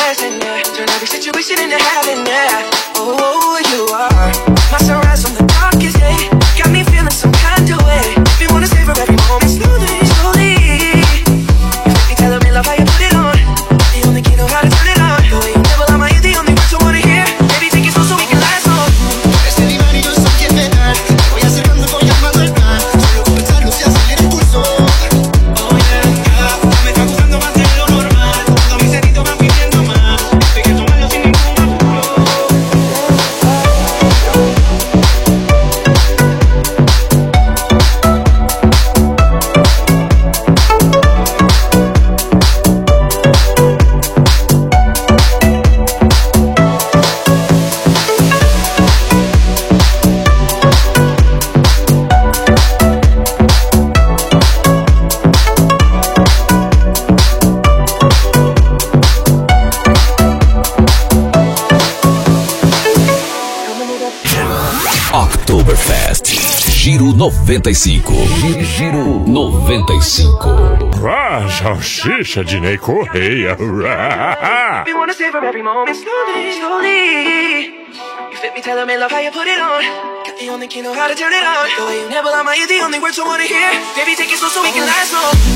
blessing, yeah. Turn every situation into heaven, yeah. Oh, you are my sunrise on the darkest day. Got me feeling some kind of way. If you wanna savor every moment slowly, slowly. You make me tell me love how you put it on. The only key know how to turn it on. The way you never lie, my ear, the only words I wanna hear. Baby, take it slow so we can last long. Este diván y yo soy quien me da. Te voy acercando, voy llamando al plan. Solo con pensarlo se acelera el pulso. Oh yeah, yeah. Me está gustando más de lo normal. Todos mis sentidos van pidiendo más. Hay que tomarlo sin ningún apuro. Oktoberfest. Giro 95. Giro 95. Ah, salsicha de Ney Correia. We wanna savor every moment slowly, slowly. You fit me, tell me love how you put it on. Got the only key know how to turn it on. The way you never lie, my ear, the only words I wanna hear. Baby, take it slow so we can last long.